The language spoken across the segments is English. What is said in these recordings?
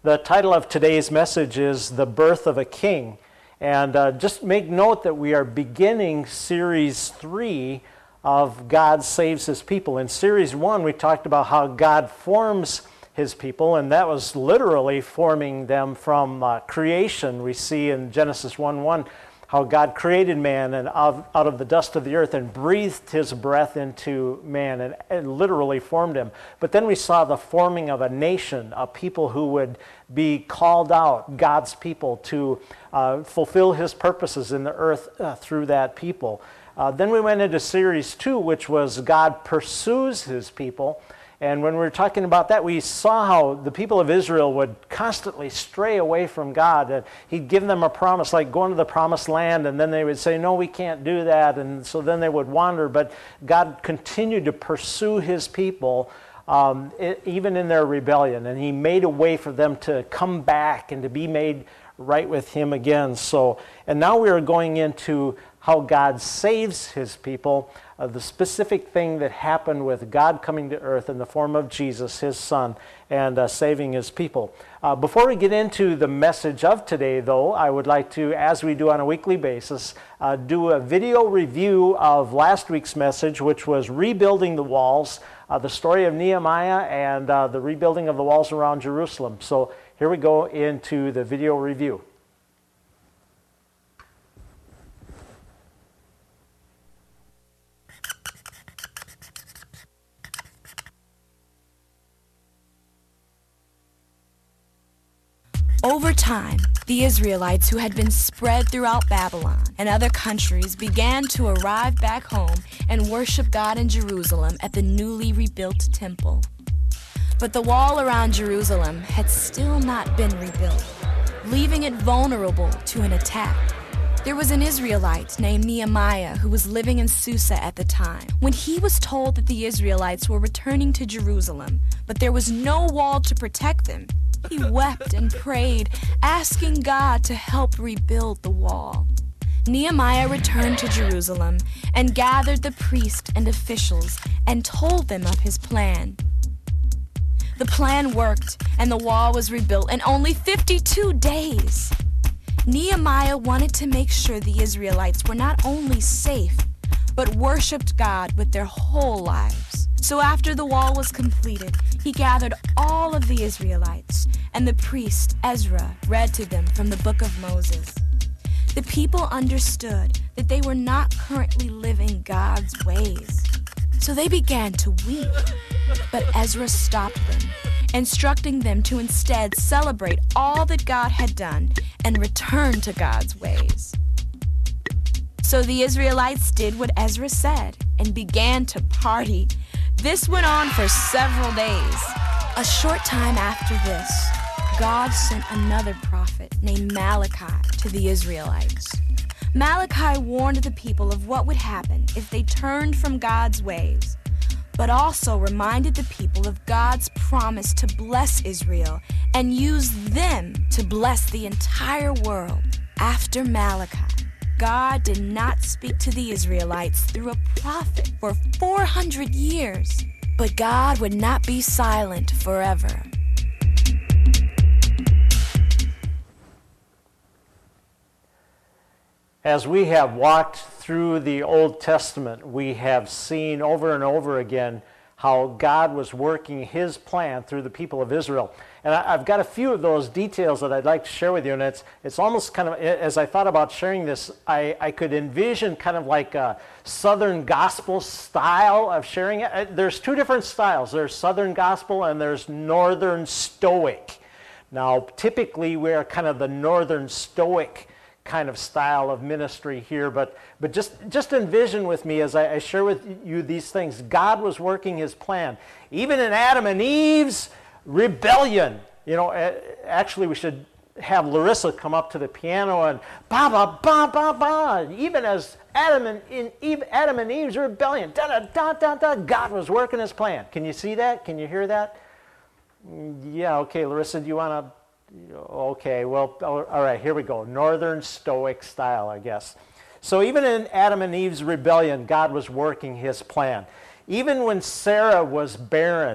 The title of today's message is The Birth of a King. And just make note that we are beginning Series 3 of God Saves His People. In Series 1, we talked about how God forms His people, and that was literally forming them from creation. We see in Genesis 1:1 how God created man and out of the dust of the earth and breathed His breath into man and literally formed him. But then we saw the forming of a nation, a people who would be called out, God's people, to fulfill His purposes in the earth through that people. Then we went into Series 2, which was God pursues His people. And when we were talking about that, we saw how the people of Israel would constantly stray away from God. And He'd give them a promise, like going to the promised land, and then they would say, no, we can't do that. And so then they would wander. But God continued to pursue His people, even in their rebellion. And He made a way for them to come back and to be made right with Him again. And now we are going into how God saves His people, the specific thing that happened with God coming to earth in the form of Jesus, His Son, and saving His people. Before we get into the message of today, though, I would like to, as we do on a weekly basis, do a video review of last week's message, which was Rebuilding the Walls, the story of Nehemiah and the rebuilding of the walls around Jerusalem. So here we go into the video review. Over time, the Israelites who had been spread throughout Babylon and other countries began to arrive back home and worship God in Jerusalem at the newly rebuilt temple. But the wall around Jerusalem had still not been rebuilt, leaving it vulnerable to an attack. There was an Israelite named Nehemiah who was living in Susa at the time. When he was told that the Israelites were returning to Jerusalem, but there was no wall to protect them, he wept and prayed, asking God to help rebuild the wall. Nehemiah returned to Jerusalem and gathered the priests and officials and told them of his plan. The plan worked, and the wall was rebuilt in only 52 days. Nehemiah wanted to make sure the Israelites were not only safe, but worshiped God with their whole lives. So after the wall was completed, he gathered all of the Israelites, and the priest Ezra read to them from the book of Moses. The people understood that they were not currently living God's ways, so they began to weep. But Ezra stopped them, instructing them to instead celebrate all that God had done and return to God's ways. So the Israelites did what Ezra said and began to party. This went on for several days. A short time after this, God sent another prophet named Malachi to the Israelites. Malachi warned the people of what would happen if they turned from God's ways, but also reminded the people of God's promise to bless Israel and use them to bless the entire world. After Malachi, God did not speak to the Israelites through a prophet for 400 years, but God would not be silent forever. As we have walked through the Old Testament, we have seen over and over again how God was working His plan through the people of Israel. And I've got a few of those details that I'd like to share with you, and it's almost kind of, as I thought about sharing this, I could envision kind of like a Southern Gospel style of sharing it. There's two different styles. There's Southern Gospel and there's Northern Stoic. Now, typically we're kind of the Northern Stoic kind of style of ministry here, but just envision with me as I share with you these things. God was working His plan. Even in Adam and Eve's rebellion, actually we should have Larissa come up to the piano and ba ba ba ba ba. Even as Adam and Eve's rebellion, da da da da da, God was working His plan. Can you see that? Can you hear that? Yeah. Okay, Larissa, do you want to? Okay, well, all right, here we go. Northern Stoic style, I guess. So even in Adam and Eve's rebellion, God was working His plan. Even when Sarah was barren,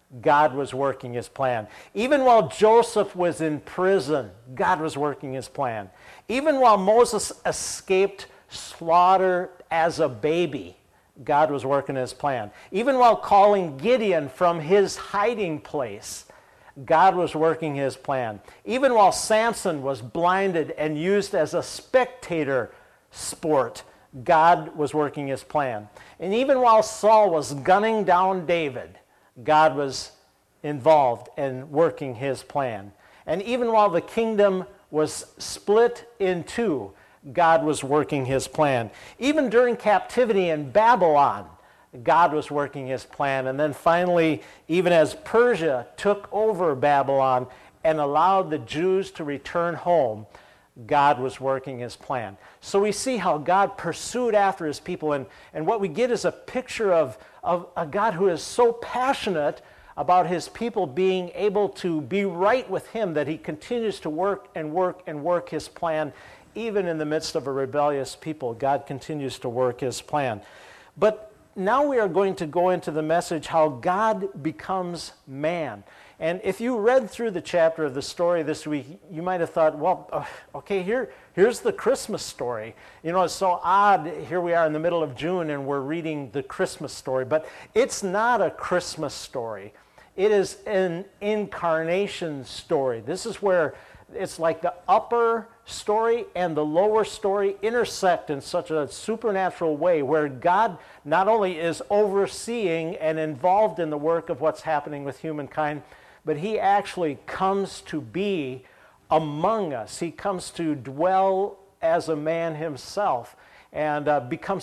God was working his plan. Even while Joseph was in prison, God was working his plan. Even while Moses escaped slaughter as a baby, God was working his plan. Even while calling Gideon from his hiding place, God was working his plan. Even while Samson was blinded and used as a spectator sport, God was working his plan. And even while Saul was gunning down David, God was involved in working his plan. And even while the kingdom was split in two, God was working his plan. Even during captivity in Babylon, God was working his plan. And then finally, even as Persia took over Babylon and allowed the Jews to return home, God was working his plan. So we see how God pursued after his people, and what we get is a picture of a God who is so passionate about his people being able to be right with him that he continues to work and work and work his plan. Even in the midst of a rebellious people, God continues to work his plan. But now we are going to go into the message how God becomes man. And if you read through the chapter of the story this week, you might have thought, well, okay, here's the Christmas story. You know, it's so odd. Here we are in the middle of June and we're reading the Christmas story. But it's not a Christmas story. It is an incarnation story. This is where it's like the upper story and the lower story intersect in such a supernatural way where God not only is overseeing and involved in the work of what's happening with humankind, but he actually comes to be among us. He comes to dwell as a man himself and becomes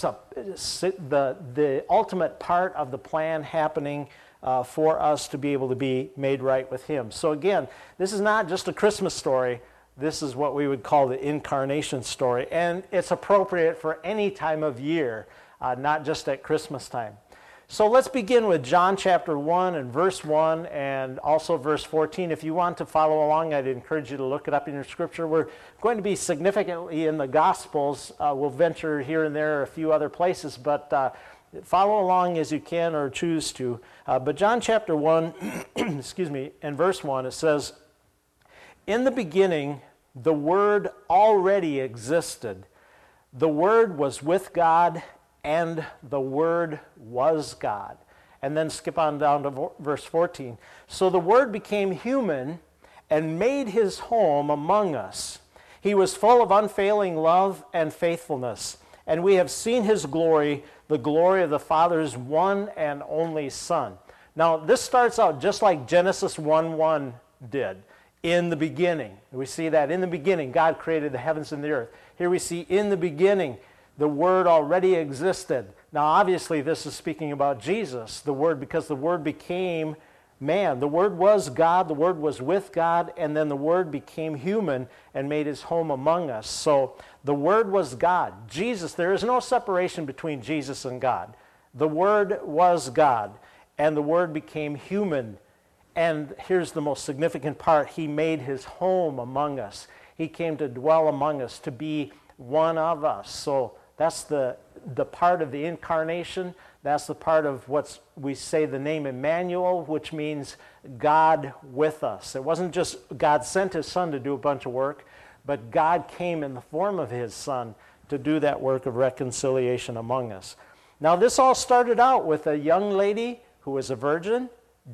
the ultimate part of the plan happening for us to be able to be made right with him. So again, this is not just a Christmas story. This is what we would call the incarnation story. And it's appropriate for any time of year, not just at Christmas time. So let's begin with John chapter 1 and verse 1 and also verse 14. If you want to follow along, I'd encourage you to look it up in your scripture. We're going to be significantly in the Gospels. We'll venture here and there a few other places, but follow along as you can or choose to. But John chapter 1, excuse me, and verse 1, it says, "In the beginning, the Word already existed. The Word was with God, and the Word was God." And then skip on down to verse 14. "So the Word became human and made his home among us. He was full of unfailing love and faithfulness, and we have seen his glory, the glory of the Father's one and only Son." Now, this starts out just like Genesis 1:1 did. In the beginning. We see that in the beginning, God created the heavens and the earth. Here we see in the beginning, the Word already existed. Now, obviously, this is speaking about Jesus, the Word, because the Word became man. The Word was God, the Word was with God, and then the Word became human and made his home among us. So the Word was God. Jesus, there is no separation between Jesus and God. The Word was God, and the Word became human. And here's the most significant part. He made his home among us. He came to dwell among us, to be one of us. So that's the part of the incarnation. That's the part of what we say the name Emmanuel, which means God with us. It wasn't just God sent his Son to do a bunch of work, but God came in the form of his Son to do that work of reconciliation among us. Now, this all started out with a young lady who was a virgin.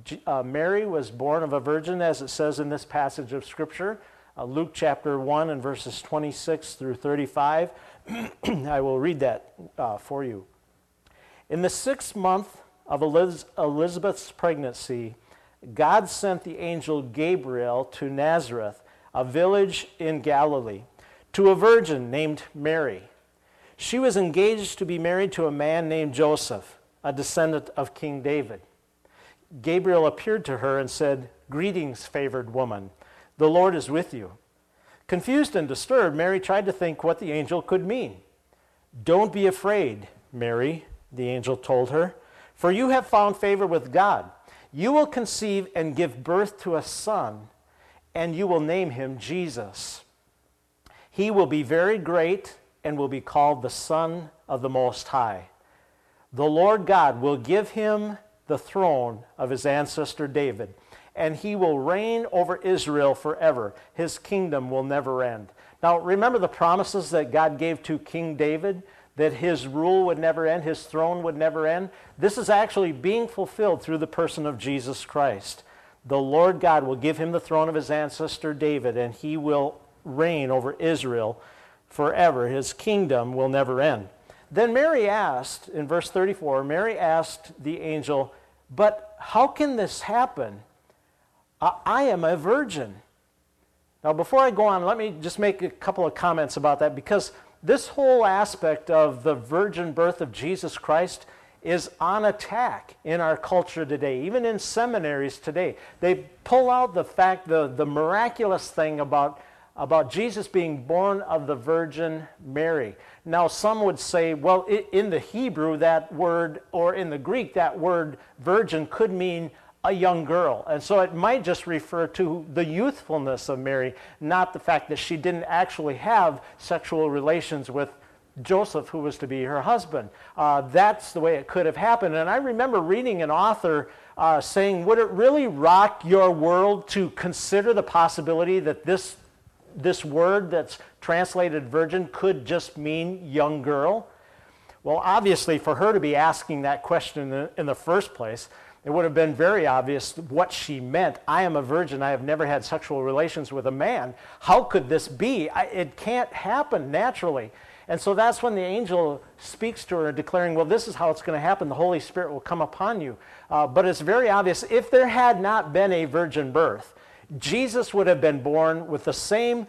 Mary was born of a virgin, as it says in this passage of Scripture, Luke chapter 1 and verses 26 through 35. I will read that for you. "In the 6th month of Elizabeth's pregnancy, God sent the angel Gabriel to Nazareth, a village in Galilee, to a virgin named Mary. She was engaged to be married to a man named Joseph, a descendant of King David. Gabriel appeared to her and said, 'Greetings, favored woman. The Lord is with you.' Confused and disturbed, Mary tried to think what the angel could mean. 'Don't be afraid, Mary,' the angel told her, 'for you have found favor with God. You will conceive and give birth to a son, and you will name him Jesus. He will be very great and will be called the Son of the Most High. The Lord God will give him the throne of his ancestor David, and he will reign over Israel forever. His kingdom will never end. Now, remember the promises that God gave to King David, that his rule would never end, his throne would never end? This is actually being fulfilled through the person of Jesus Christ. The Lord God will give him the throne of his ancestor David, and he will reign over Israel forever. His kingdom will never end. Then Mary asked, in verse 34, Mary asked the angel, "But how can this happen? I am a virgin." Now, before I go on, let me just make a couple of comments about that, because this whole aspect of the virgin birth of Jesus Christ is on attack in our culture today, even in seminaries today. They pull out the fact, the miraculous thing about Jesus being born of the Virgin Mary. Now, some would say, well, in the Hebrew, that word, or in the Greek, that word virgin could mean a young girl. And so it might just refer to the youthfulness of Mary, not the fact that she didn't actually have sexual relations with Joseph, who was to be her husband. That's the way it could have happened. And I remember reading an author saying, would it really rock your world to consider the possibility that this word that's translated virgin could just mean young girl? Well, obviously, for her to be asking that question in the first place, it would have been very obvious what she meant. I am a virgin. I have never had sexual relations with a man. How could this be? It can't happen naturally. And so that's when the angel speaks to her, declaring, well, this is how it's going to happen. The Holy Spirit will come upon you. But it's very obvious, if there had not been a virgin birth, Jesus would have been born with the same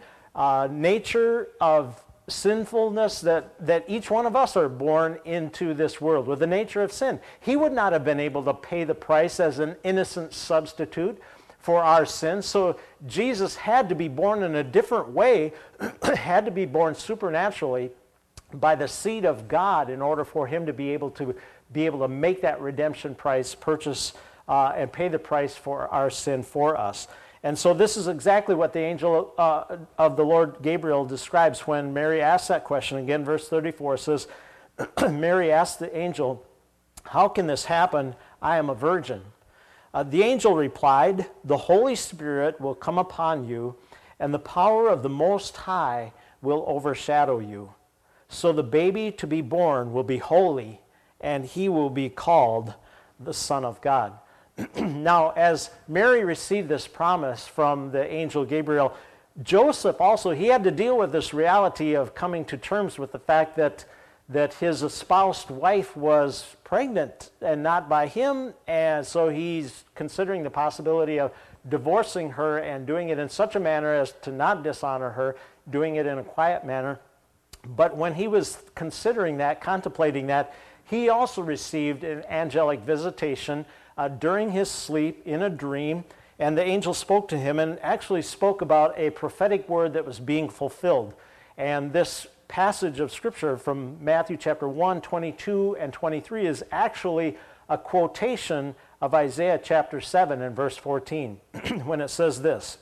nature of sinfulness that each one of us are born into this world, with the nature of sin. He would not have been able to pay the price as an innocent substitute for our sins. So Jesus had to be born in a different way, had to be born supernaturally by the seed of God in order for him to be able to make that redemption price, purchase and pay the price for our sin for us. And so this is exactly what the angel of the Lord Gabriel describes when Mary asks that question. Again, verse 34 says, Mary asked the angel, "How can this happen? I am a virgin." The angel replied, "The Holy Spirit will come upon you, and the power of the Most High will overshadow you. So the baby to be born will be holy, and he will be called the Son of God." Now, as Mary received this promise from the angel Gabriel, Joseph also, he had to deal with this reality of coming to terms with the fact that his espoused wife was pregnant and not by him, and so he's considering the possibility of divorcing her and doing it in such a manner as to not dishonor her, doing it in a quiet manner. But when he was considering that, contemplating that, he also received an angelic visitation during his sleep in a dream, and the angel spoke to him and actually spoke about a prophetic word that was being fulfilled. And this passage of Scripture from Matthew chapter 1, 22 and 23 is actually a quotation of Isaiah chapter 7 and verse 14, when it says this,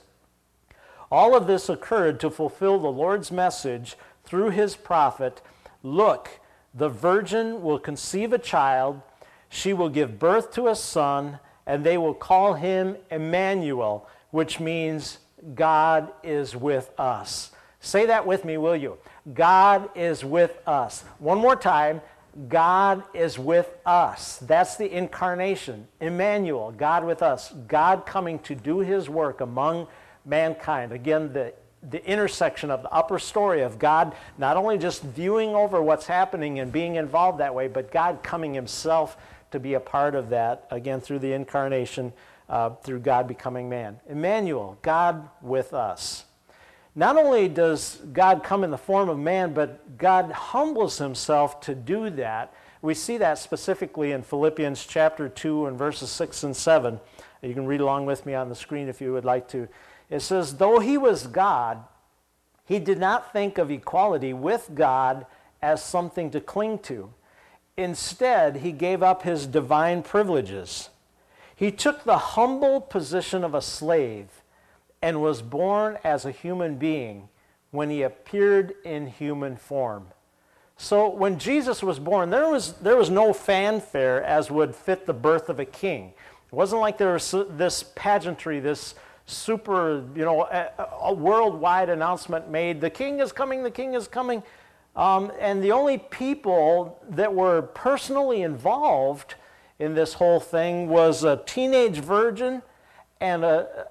"All of this occurred to fulfill the Lord's message through his prophet, 'Look, the virgin will conceive a child, she will give birth to a son, and they will call him Emmanuel,' which means God is with us." Say that with me, will you? God is with us. One more time, God is with us. That's the incarnation. Emmanuel, God with us. God coming to do his work among mankind. Again, the intersection of the upper story of God not only just viewing over what's happening and being involved that way, but God coming himself to be a part of that, again, through the incarnation, through God becoming man. Emmanuel, God with us. Not only does God come in the form of man, but God humbles himself to do that. We see that specifically in Philippians chapter 2 and verses 6 and 7. You can read along with me on the screen if you would like to. It says, "Though he was God, he did not think of equality with God as something to cling to. Instead, he gave up his divine privileges. He took the humble position of a slave and was born as a human being when he appeared in human form." So when Jesus was born, there was no fanfare as would fit the birth of a king. It wasn't like there was this pageantry, this super, a worldwide announcement made, the king is coming, the king is coming. And the only people that were personally involved in this whole thing was a teenage virgin and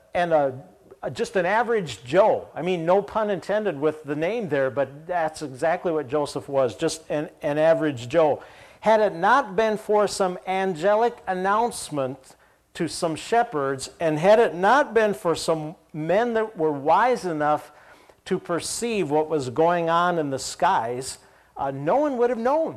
just an average Joe. I mean, no pun intended with the name there, but that's exactly what Joseph was, just an average Joe. Had it not been for some angelic announcement to some shepherds, and had it not been for some men that were wise enough to perceive what was going on in the skies, no one would have known.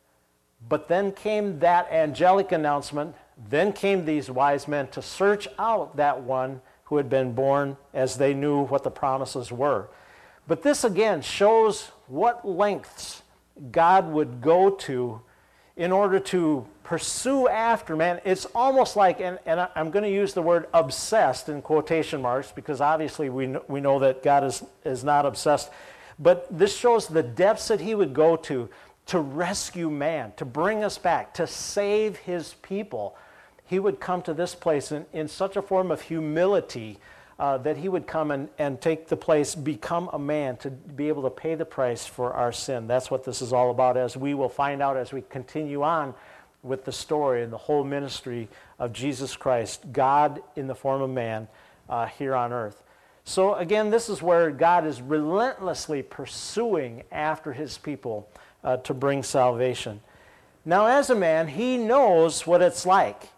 But then came that angelic announcement, then came these wise men to search out that one who had been born, as they knew what the promises were. But this again shows what lengths God would go to in order to pursue after man. It's almost like, and I'm going to use the word obsessed in quotation marks, because obviously we know that God is not obsessed, but this shows the depths that he would go to rescue man, to bring us back, to save his people. He would come to this place in such a form of humility that he would come and take the place, become a man, to be able to pay the price for our sin. That's what this is all about, as we will find out as we continue on with the story and the whole ministry of Jesus Christ, God in the form of man here on earth. So again, this is where God is relentlessly pursuing after his people to bring salvation. Now, as a man, he knows what it's like.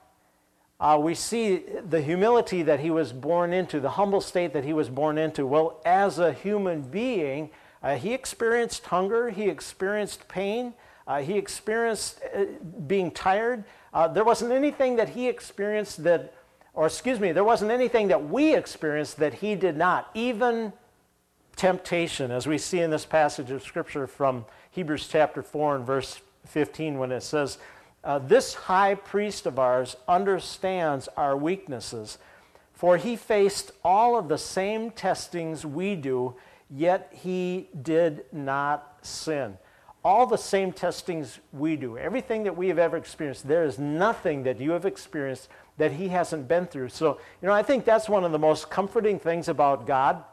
We see the humility that he was born into, the humble state that he was born into. Well, as a human being, he experienced hunger, he experienced pain, he experienced being tired. There wasn't anything that he experienced there wasn't anything that we experienced that he did not. Even temptation, as we see in this passage of Scripture from Hebrews chapter 4 and verse 15, when it says, this high priest of ours understands our weaknesses, for he faced all of the same testings we do, yet he did not sin. All the same testings we do. Everything that we have ever experienced, there is nothing that you have experienced that he hasn't been through. So, I think that's one of the most comforting things about God,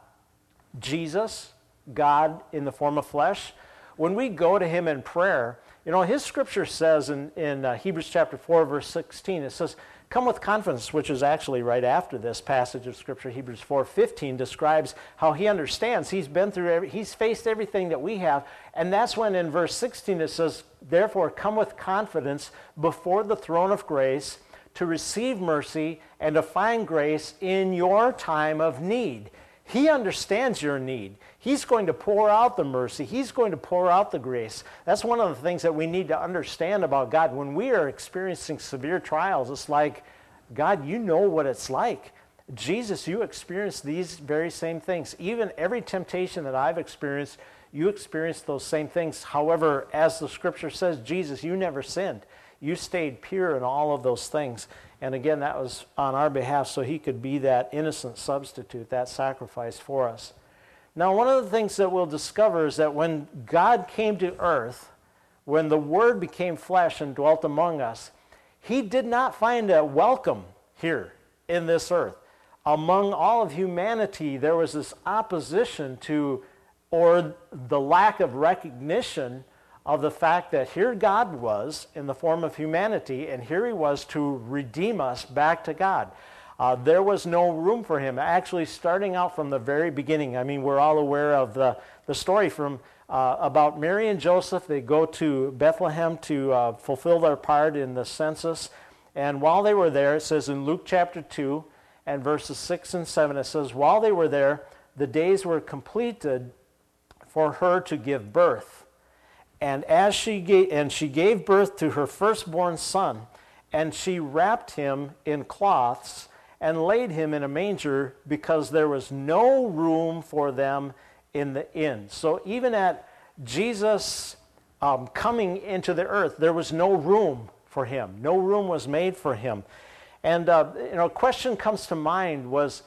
Jesus, God in the form of flesh. When we go to him in prayer, his scripture says in Hebrews chapter 4, verse 16, it says, come with confidence, which is actually right after this passage of scripture. Hebrews 4:15 describes how he understands. He's been through, he's faced everything that we have. And that's when in verse 16 it says, therefore come with confidence before the throne of grace to receive mercy and to find grace in your time of need. He understands your need. He's going to pour out the mercy. He's going to pour out the grace. That's one of the things that we need to understand about God. When we are experiencing severe trials, it's like, God, you know what it's like. Jesus, you experienced these very same things. Even every temptation that I've experienced, you experienced those same things. However, as the scripture says, Jesus, you never sinned. You stayed pure in all of those things. And again, that was on our behalf, so he could be that innocent substitute, that sacrifice for us. Now, one of the things that we'll discover is that when God came to earth, when the Word became flesh and dwelt among us, he did not find a welcome here in this earth. Among all of humanity, there was this opposition to, or the lack of recognition of the fact that here God was in the form of humanity, and here he was to redeem us back to God. There was no room for him. Actually, starting out from the very beginning, I mean, we're all aware of the story from about Mary and Joseph. They go to Bethlehem to fulfill their part in the census. And while they were there, it says in Luke chapter 2 and verses 6 and 7, it says, while they were there, the days were completed for her to give birth. And she gave birth to her firstborn son, and she wrapped him in cloths and laid him in a manger because there was no room for them in the inn. So even at Jesus coming into the earth, there was no room for him. No room was made for him. And a question comes to mind was,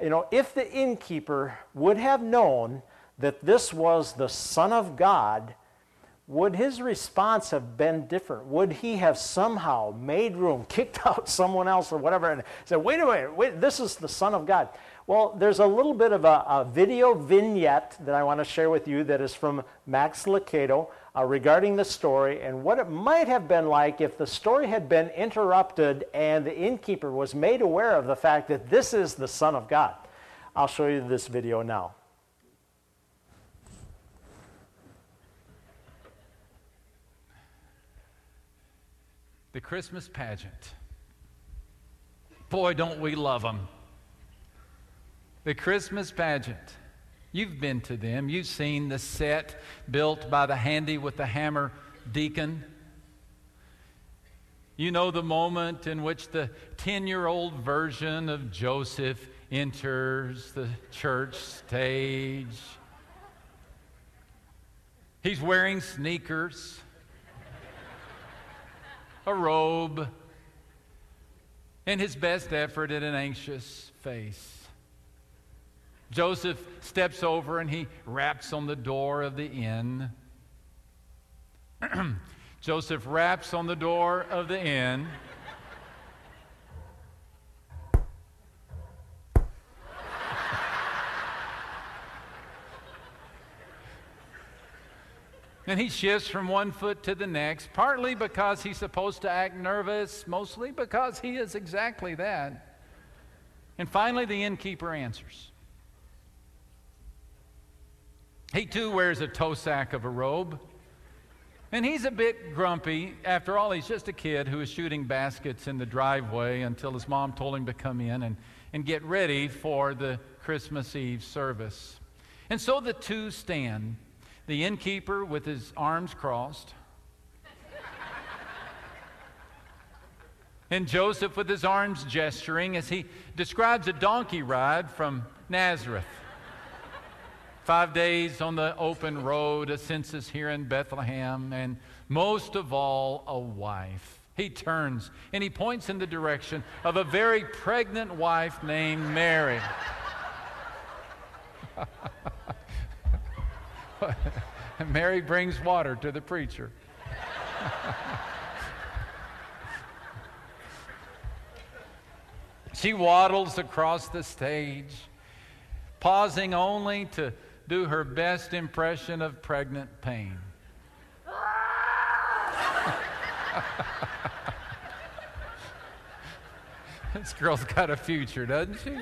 if the innkeeper would have known that this was the Son of God, would his response have been different? Would he have somehow made room, kicked out someone else or whatever, and said, wait a minute, wait, this is the Son of God? Well, there's a little bit of a video vignette that I want to share with you that is from Max Lucado regarding the story and what it might have been like if the story had been interrupted and the innkeeper was made aware of the fact that this is the Son of God. I'll show you this video now. The Christmas pageant. Boy, don't we love them. The Christmas pageant. You've been to them. You've seen the set built by the handy with the hammer deacon. You know the moment in which the 10-year-old version of Joseph enters the church stage. He's wearing sneakers, a robe, and his best effort at an anxious face. Joseph steps over and he raps on the door of the inn. Joseph raps on the door of the inn. And he shifts from one foot to the next, partly because he's supposed to act nervous, mostly because he is exactly that. And finally, the innkeeper answers. He too wears a toe sack of a robe. And he's a bit grumpy. After all, he's just a kid who was shooting baskets in the driveway until his mom told him to come in and get ready for the Christmas Eve service. And so the two stand, the innkeeper with his arms crossed, and Joseph with his arms gesturing as he describes a donkey ride from Nazareth. 5 days on the open road, a census here in Bethlehem, and most of all, a wife. He turns and he points in the direction of a very pregnant wife named Mary. Mary brings water to the preacher. She waddles across the stage, pausing only to do her best impression of pregnant pain. This girl's got a future, doesn't she?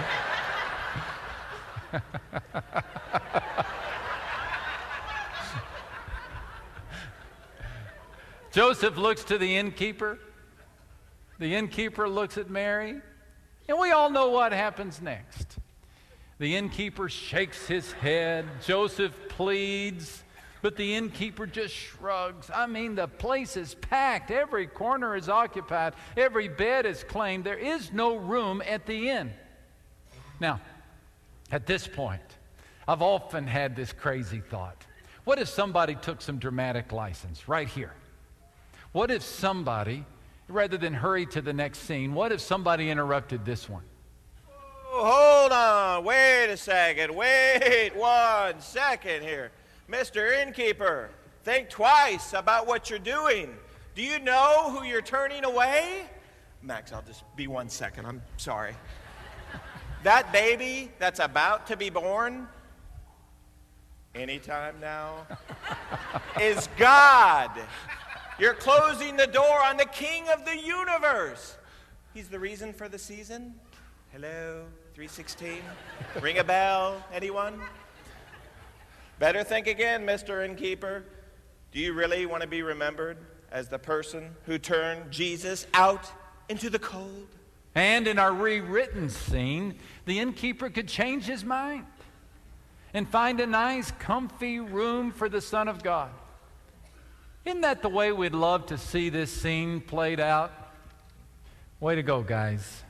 Joseph looks to the innkeeper. The innkeeper looks at Mary. And we all know what happens next. The innkeeper shakes his head. Joseph pleads, but the innkeeper just shrugs. I mean, the place is packed. Every corner is occupied. Every bed is claimed. There is no room at the inn. Now, at this point, I've often had this crazy thought. What if somebody took some dramatic license right here? What if somebody, rather than hurry to the next scene, what if somebody interrupted this one? Hold on, wait a second, wait 1 second here. Mr. Innkeeper, think twice about what you're doing. Do you know who you're turning away? Max, I'll just be 1 second, I'm sorry. That baby that's about to be born, anytime now, is God. You're closing the door on the King of the universe. He's the reason for the season. Hello, 316? Ring a bell, anyone? Better think again, Mr. Innkeeper. Do you really want to be remembered as the person who turned Jesus out into the cold? And in our rewritten scene, the innkeeper could change his mind and find a nice, comfy room for the Son of God. Isn't that the way we'd love to see this scene played out? Way to go, guys.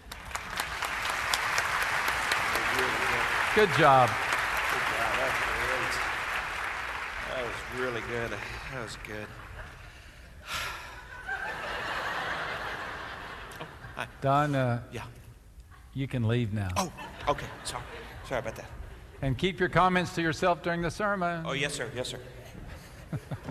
Good job. Good job. That was really good. That was good. Hi. Don, Yeah. you can leave now. Oh, okay. Sorry about that. And keep your comments to yourself during the sermon. Oh, yes, sir. Yes, sir.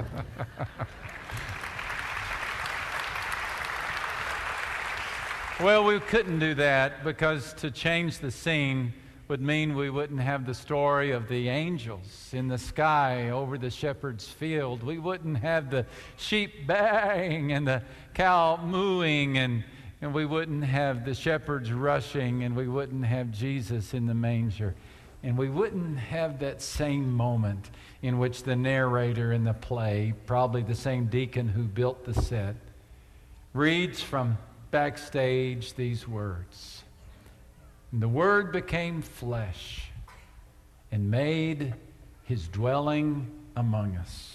Well, we couldn't do that because to change the scene would mean we wouldn't have the story of the angels in the sky over the shepherd's field. We wouldn't have the sheep baying and the cow mooing, and we wouldn't have the shepherds rushing, and we wouldn't have Jesus in the manger. And we wouldn't have that same moment in which the narrator in the play, probably the same deacon who built the set, reads from backstage these words. And the Word became flesh and made his dwelling among us.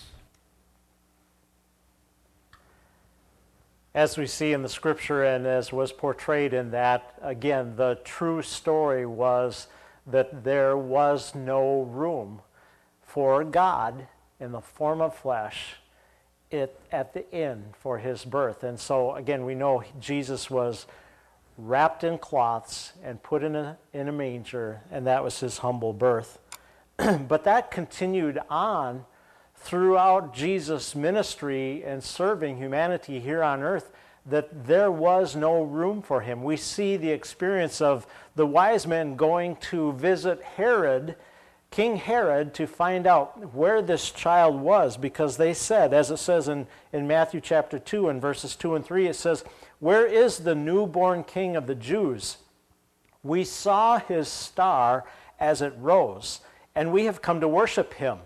As we see in the scripture and as was portrayed in that, again, the true story was that there was no room for God in the form of flesh at the inn for his birth. And so, again, we know Jesus was wrapped in cloths and put in a manger, and that was his humble birth. But that continued on throughout Jesus' ministry and serving humanity here on earth, that there was no room for him. We see the experience of the wise men going to visit Herod, King Herod, to find out where this child was, because they said, as it says in Matthew chapter 2 and verses 2 and 3, it says, "Where is the newborn king of the Jews? We saw his star as it rose, and we have come to worship him."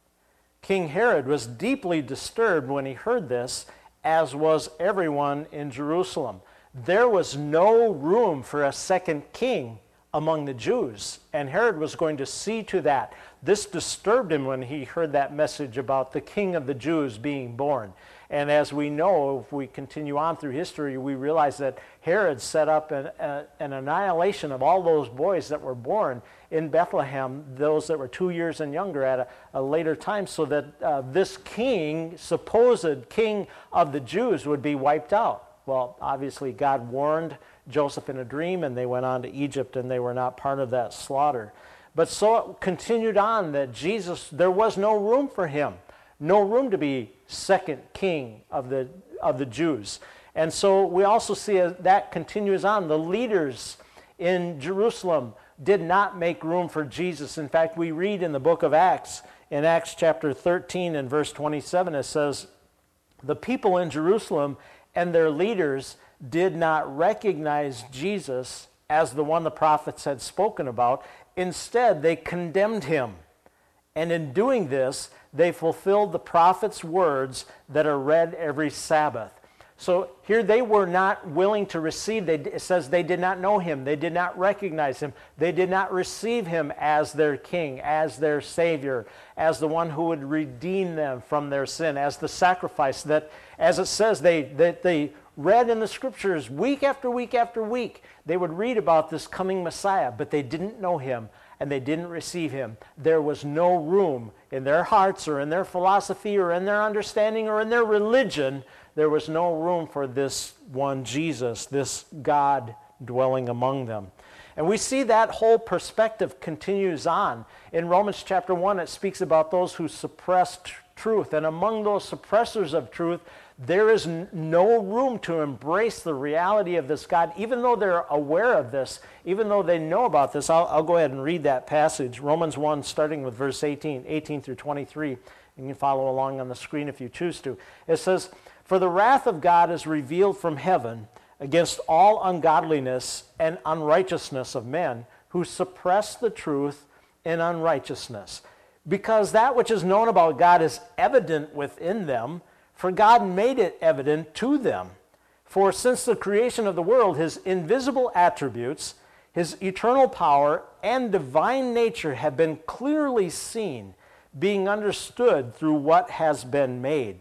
King Herod was deeply disturbed when he heard this, as was everyone in Jerusalem. There was no room for a second king among the Jews, and Herod was going to see to that. This disturbed him when he heard that message about the king of the Jews being born. And as we know, if we continue on through history, we realize that Herod set up an annihilation of all those boys that were born in Bethlehem, those that were 2 years and younger at a later time, so that this king, supposed king of the Jews, would be wiped out. Well, obviously God warned Joseph in a dream, and they went on to Egypt, and they were not part of that slaughter. But so it continued on that Jesus, there was no room for him. No room to be second king of the Jews. And so we also see as that continues on. The leaders in Jerusalem did not make room for Jesus. In fact, we read in the book of Acts, in Acts chapter 13 and verse 27, it says, "The people in Jerusalem and their leaders did not recognize Jesus as the one the prophets had spoken about. Instead, they condemned him. And in doing this, they fulfilled the prophet's words that are read every Sabbath." So here they were not willing to receive. It says they did not know him. They did not recognize him. They did not receive him as their king, as their savior, as the one who would redeem them from their sin, as the sacrifice that, as it says, they read in the scriptures week after week after week. They would read about this coming Messiah, but they didn't know him and they didn't receive him. There was no room in their hearts or in their philosophy or in their understanding or in their religion. There was no room for this one Jesus, this God dwelling among them. And we see that whole perspective continues on. In Romans chapter 1, it speaks about those who suppress truth. And among those suppressors of truth, there is no room to embrace the reality of this God, even though they're aware of this, even though they know about this. I'll go ahead and read that passage. Romans 1, starting with verse 18 through 23. You can follow along on the screen if you choose to. It says, "For the wrath of God is revealed from heaven against all ungodliness and unrighteousness of men who suppress the truth in unrighteousness. Because that which is known about God is evident within them, for God made it evident to them. For since the creation of the world, his invisible attributes, his eternal power, and divine nature have been clearly seen, being understood through what has been made,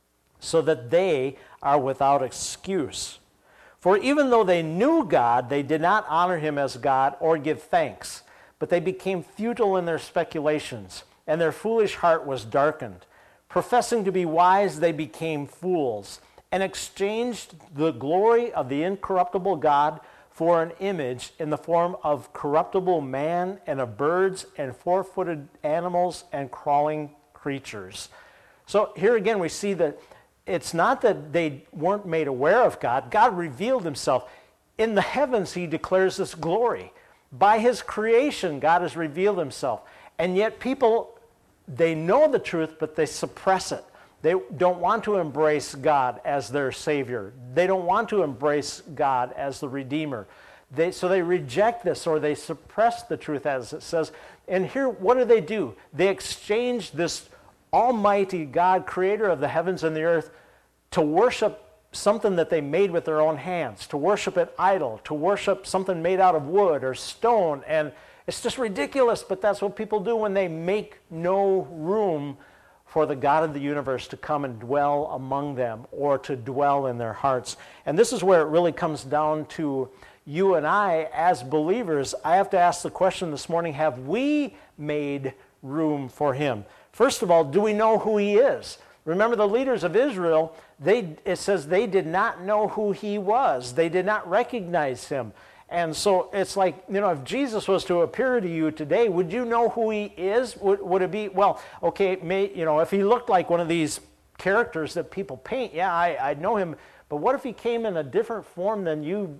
so that they are without excuse. For even though they knew God, they did not honor him as God or give thanks, but they became futile in their speculations, and their foolish heart was darkened. Professing to be wise, they became fools, and exchanged the glory of the incorruptible God for an image in the form of corruptible man and of birds and four-footed animals and crawling creatures." So here again we see that it's not that they weren't made aware of God. God revealed himself. in the heavens, he declares this glory. By his creation, God has revealed himself. And yet people, they know the truth, but they suppress it. They don't want to embrace God as their Savior. They don't want to embrace God as the Redeemer. So they reject this, or they suppress the truth, as it says. And here, what do? They exchange this almighty God, creator of the heavens and the earth, to worship something that they made with their own hands, to worship an idol, to worship something made out of wood or stone. And it's just ridiculous, but that's what people do when they make no room for the God of the universe to come and dwell among them, or to dwell in their hearts. And this is where it really comes down to you and I as believers. I have to ask the question this morning, have we made room for him? First of all, do we know who he is? Remember, the leaders of Israel, it says they did not know who he was. They did not recognize him. And so it's like, if Jesus was to appear to you today, would you know who he is? Would it be, well, okay, if he looked like one of these characters that people paint, yeah, I'd know him. But what if he came in a different form than you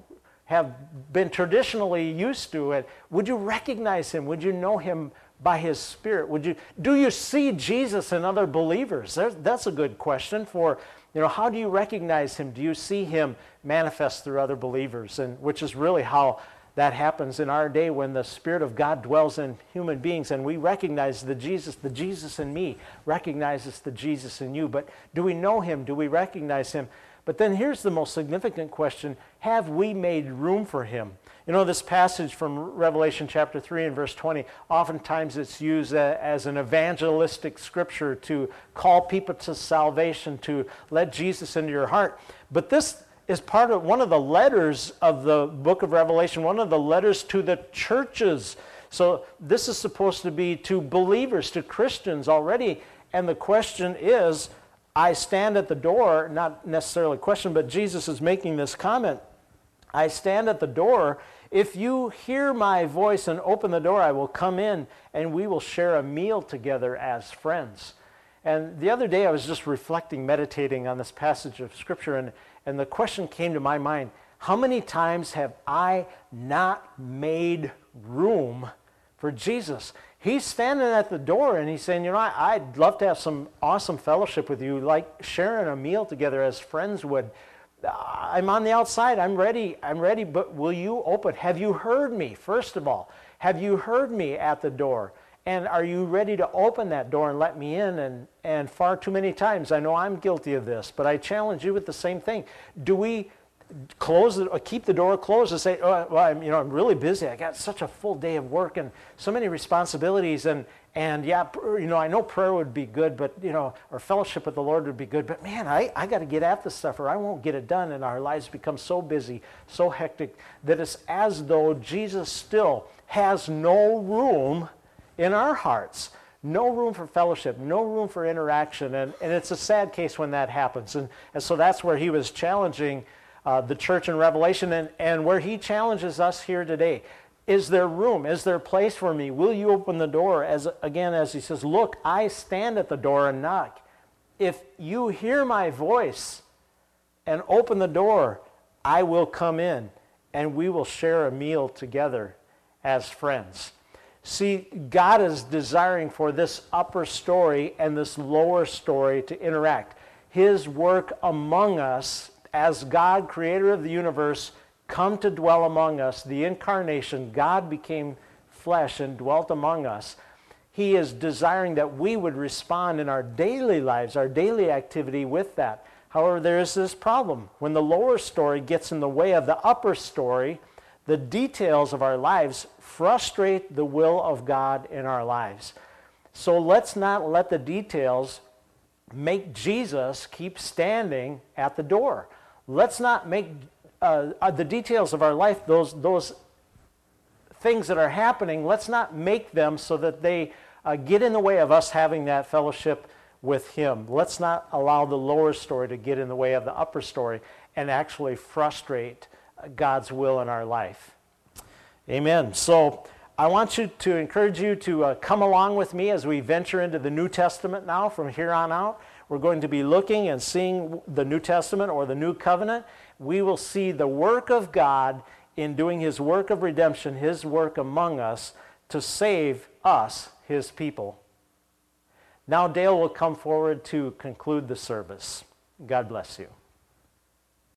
have been traditionally used to it? Would you recognize him? Would you know him by his Spirit? Do you see Jesus in other believers? That's a good question for, how do you recognize him? Do you see him manifest through other believers? And which is really how that happens in our day, when the Spirit of God dwells in human beings and we recognize the Jesus in me recognizes the Jesus in you. But do we know him? Do we recognize him? But then here's the most significant question: have we made room for him? This passage from Revelation chapter 3 and verse 20, oftentimes it's used as an evangelistic scripture to call people to salvation, to let Jesus into your heart. But this is part of one of the letters of the book of Revelation, one of the letters to the churches. So this is supposed to be to believers, to Christians already. And the question is, I stand at the door, not necessarily a question, but Jesus is making this comment. I stand at the door. If you hear my voice and open the door, I will come in and we will share a meal together as friends. And the other day I was just reflecting, meditating on this passage of Scripture, and the question came to my mind: how many times have I not made room for Jesus? He's standing at the door and he's saying, I'd love to have some awesome fellowship with you, like sharing a meal together as friends would. I'm on the outside, I'm ready, but will you open? Have you heard me, first of all? Have you heard me at the door? And are you ready to open that door and let me in? And far too many times, I know I'm guilty of this, but I challenge you with the same thing. Do we close it, or keep the door closed and say, I'm really busy. I got such a full day of work and so many responsibilities, and yeah, I know prayer would be good, but or fellowship with the Lord would be good, but man, I got to get at this stuff or I won't get it done. And our lives become so busy, so hectic, that it's as though Jesus still has no room in our hearts. No room for fellowship, no room for interaction, and it's a sad case when that happens. And so that's where he was challenging the church in Revelation, and where he challenges us here today. Is there room? Is there place for me? Will you open the door? As he says, look, I stand at the door and knock. If you hear my voice and open the door, I will come in and we will share a meal together as friends. See, God is desiring for this upper story and this lower story to interact. His work among us as God, creator of the universe, come to dwell among us, the incarnation, God became flesh and dwelt among us. He is desiring that we would respond in our daily lives, our daily activity with that. However, there is this problem. When the lower story gets in the way of the upper story, the details of our lives frustrate the will of God in our lives. So let's not let the details make Jesus keep standing at the door. Let's not make the details of our life, those things that are happening, let's not make them so that they get in the way of us having that fellowship with him. Let's not allow the lower story to get in the way of the upper story and actually frustrate God's will in our life. Amen. So I want to encourage you to come along with me as we venture into the New Testament now from here on out. we're going to be looking and seeing the New Testament or the New Covenant. We will see the work of God in doing his work of redemption, his work among us to save us, his people. Now Dale will come forward to conclude the service. God bless you.